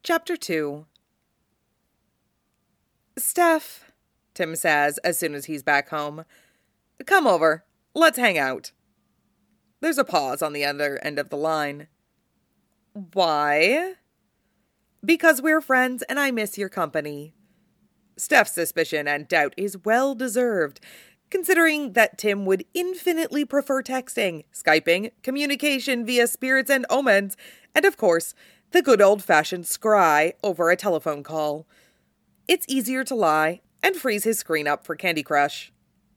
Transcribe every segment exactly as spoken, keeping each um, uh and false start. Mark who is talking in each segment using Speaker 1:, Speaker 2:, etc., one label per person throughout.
Speaker 1: Chapter two. Steph, Tim says as soon as he's back home, come over. Let's hang out. There's a pause on the other end of the line. Why? Because we're friends and I miss your company. Steph's suspicion and doubt is well deserved, considering that Tim would infinitely prefer texting, Skyping, communication via spirits and omens, and of course, the good old-fashioned scry over a telephone call. It's easier to lie and freeze his screen up for Candy Crush.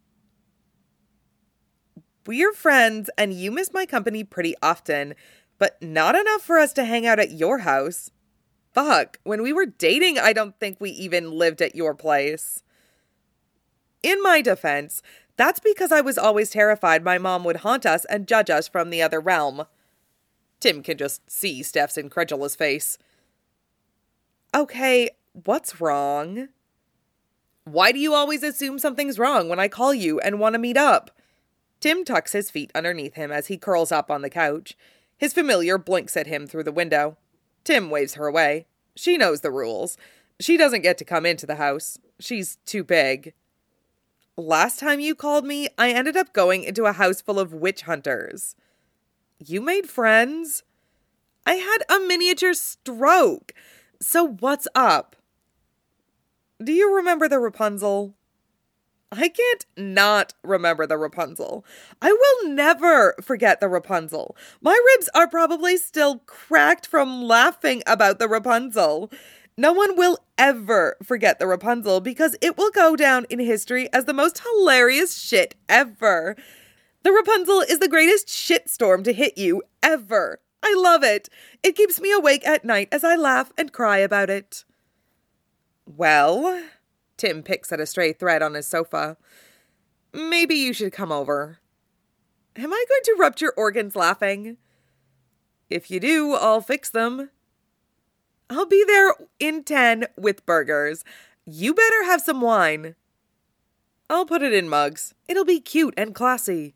Speaker 1: We're friends and you miss my company pretty often, but not enough for us to hang out at your house. Fuck, when we were dating, I don't think we even lived at your place. In my defense, that's because I was always terrified my mom would haunt us and judge us from the other realm. Tim can just see Steph's incredulous face. Okay, what's wrong? Why do you always assume something's wrong when I call you and want to meet up? Tim tucks his feet underneath him as he curls up on the couch. His familiar blinks at him through the window. Tim waves her away. She knows the rules. She doesn't get to come into the house. She's too big. Last time you called me, I ended up going into a house full of witch hunters. You made friends? I had a miniature stroke. So what's up? Do you remember the Rapunzel? I can't not remember the Rapunzel. I will never forget the Rapunzel. My ribs are probably still cracked from laughing about the Rapunzel. No one will ever forget the Rapunzel because it will go down in history as the most hilarious shit ever. The Rapunzel is the greatest shitstorm to hit you ever. I love it. It keeps me awake at night as I laugh and cry about it. Well, Tim picks at a stray thread on his sofa. Maybe you should come over. Am I going to rupture organs laughing? If you do, I'll fix them. I'll be there in ten with burgers. You better have some wine. I'll put it in mugs. It'll be cute and classy.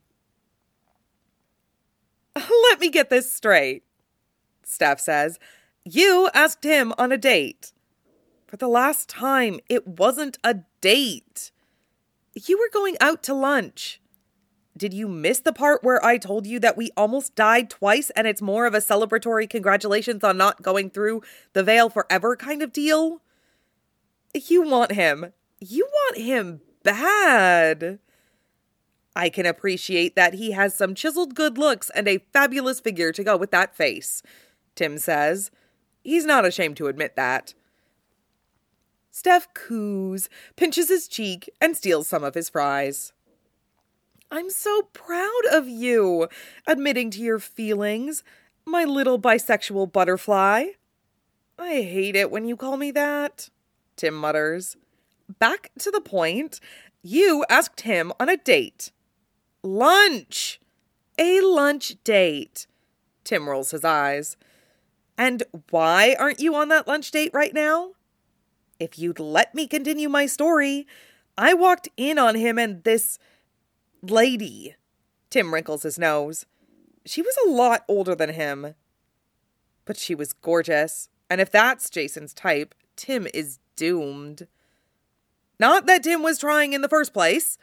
Speaker 1: Let me get this straight, Steph says. You asked him on a date. For the last time, it wasn't a date. You were going out to lunch. Did you miss the part where I told you that we almost died twice and it's more of a celebratory congratulations on not going through the veil forever kind of deal? You want him. You want him bad. I can appreciate that he has some chiseled good looks and a fabulous figure to go with that face, Tim says. He's not ashamed to admit that. Steph coos, pinches his cheek, and steals some of his fries. I'm so proud of you, admitting to your feelings, my little bisexual butterfly. I hate it when you call me that, Tim mutters. Back to the point, you asked him on a date. Lunch! A lunch date. Tim rolls his eyes. And why aren't you on that lunch date right now? If you'd let me continue my story, I walked in on him and this lady. Tim wrinkles his nose. She was a lot older than him. But she was gorgeous. And if that's Jason's type, Tim is doomed. Not that Tim was trying in the first place.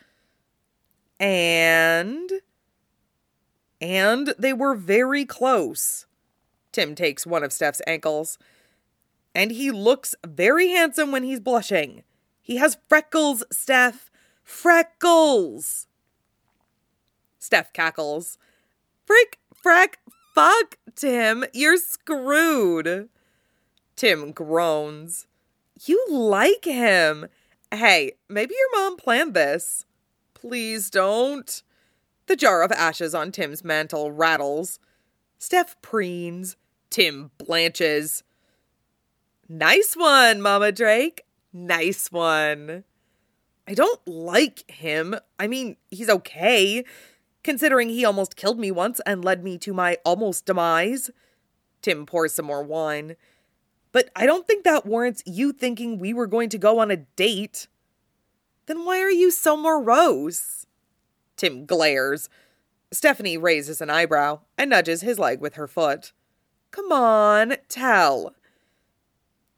Speaker 1: And... And they were very close. Tim takes one of Steph's ankles. And he looks very handsome when he's blushing. He has freckles, Steph. Freckles! Steph cackles. Frick, frack, fuck, Tim. You're screwed. Tim groans. You like him. Hey, maybe your mom planned this. Please don't. The jar of ashes on Tim's mantle rattles. Steph preens. Tim blanches. Nice one, Mama Drake. Nice one. I don't like him. I mean, he's okay, considering he almost killed me once and led me to my almost demise. Tim pours some more wine. But I don't think that warrants you thinking we were going to go on a date. Then why are you so morose? Tim glares. Stephanie raises an eyebrow and nudges his leg with her foot. Come on, tell.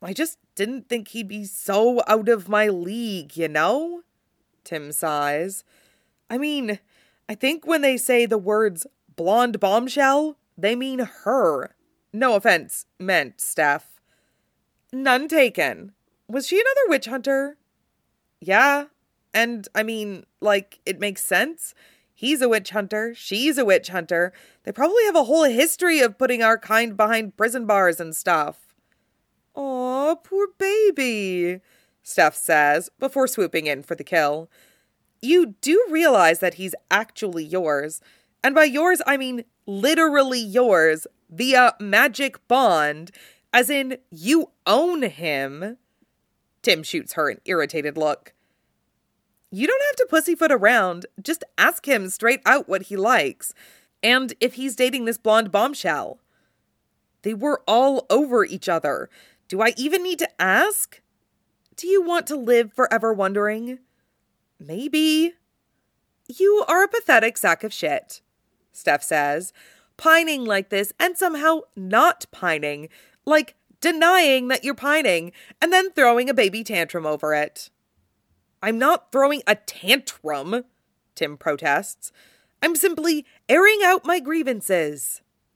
Speaker 1: I just didn't think he'd be so out of my league, you know? Tim sighs. I mean, I think when they say the words blonde bombshell, they mean her. No offense meant, Steph. None taken. Was she another witch hunter? Yeah. And, I mean, like, it makes sense. He's a witch hunter. She's a witch hunter. They probably have a whole history of putting our kind behind prison bars and stuff. Aw, poor baby, Steph says, before swooping in for the kill. You do realize that he's actually yours. And by yours, I mean literally yours, via magic bond, as in you own him. Tim shoots her an irritated look. You don't have to pussyfoot around. Just ask him straight out what he likes. And if he's dating this blonde bombshell. They were all over each other. Do I even need to ask? Do you want to live forever wondering? Maybe. You are a pathetic sack of shit, Steph says, pining like this and somehow not pining, like denying that you're pining and then throwing a baby tantrum over it. I'm not throwing a tantrum, Tim protests. I'm simply airing out my grievances.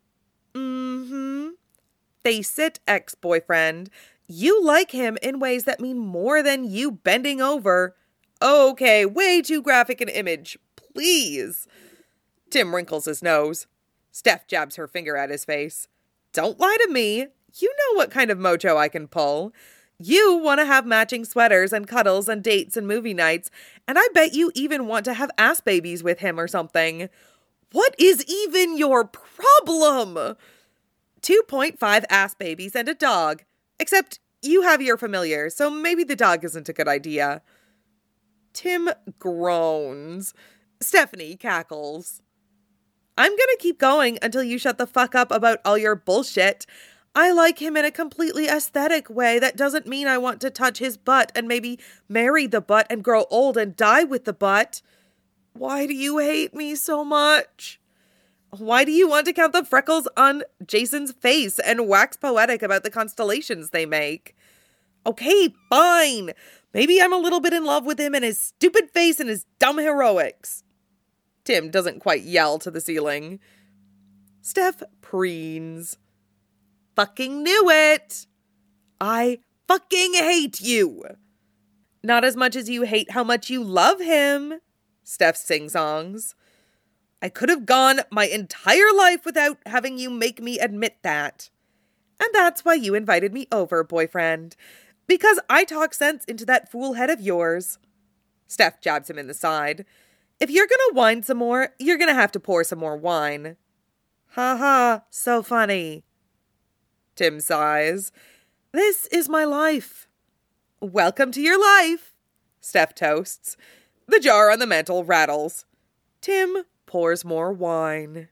Speaker 1: Mm-hmm. Face it, ex-boyfriend. You like him in ways that mean more than you bending over. Okay, way too graphic an image. Please. Tim wrinkles his nose. Steph jabs her finger at his face. Don't lie to me. You know what kind of mojo I can pull. You want to have matching sweaters and cuddles and dates and movie nights, and I bet you even want to have ass babies with him or something. What is even your problem? two point five ass babies and a dog. Except you have your familiar, so maybe the dog isn't a good idea. Tim groans. Stephanie cackles. I'm gonna keep going until you shut the fuck up about all your bullshit. I like him in a completely aesthetic way that doesn't mean I want to touch his butt and maybe marry the butt and grow old and die with the butt. Why do you hate me so much? Why do you want to count the freckles on Jason's face and wax poetic about the constellations they make? Okay, fine. Maybe I'm a little bit in love with him and his stupid face and his dumb heroics. Tim doesn't quite yell to the ceiling. Steph preens. Fucking knew it. I fucking hate you. Not as much as you hate how much you love him, Steph sing-songs. I could have gone my entire life without having you make me admit that. And that's why you invited me over, boyfriend. Because I talk sense into that fool head of yours. Steph jabs him in the side. If you're gonna whine some more, you're gonna have to pour some more wine. Ha ha, so funny. Tim sighs. This is my life. Welcome to your life, Steph toasts. The jar on the mantel rattles. Tim pours more wine.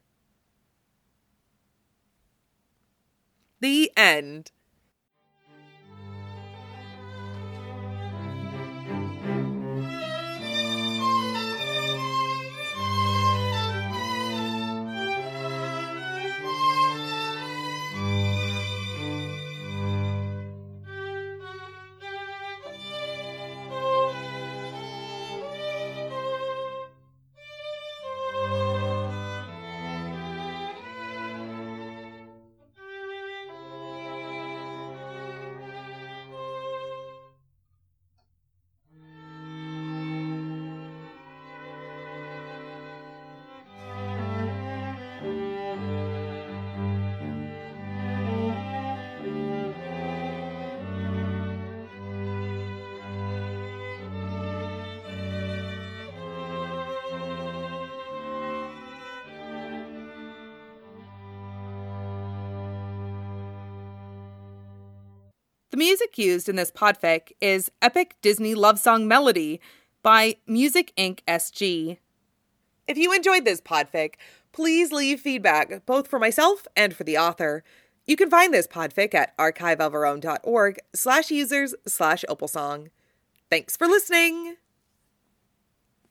Speaker 1: The end. The music used in this podfic is Epic Disney Love Song Melody by Music Incorporated. S G. If you enjoyed this podfic, please leave feedback both for myself and for the author. You can find this podfic at archive of our own dot org slash users slash opalsong. Thanks for listening!